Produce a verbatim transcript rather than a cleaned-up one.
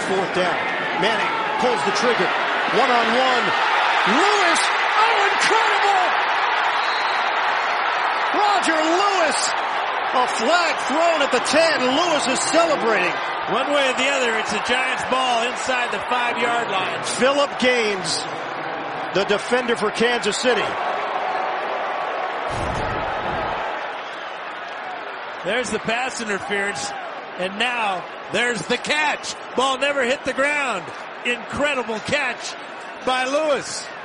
fourth down. Manning pulls the trigger. One-on-one. Lewis. Oh, incredible! Roger Lewis. A flag thrown at the ten. Lewis is celebrating. One way or the other, it's a Giants ball inside the five-yard line. Phillip Gaines, the defender for Kansas City. There's the pass interference, and now there's the catch. Ball never hit the ground. Incredible catch by Lewis.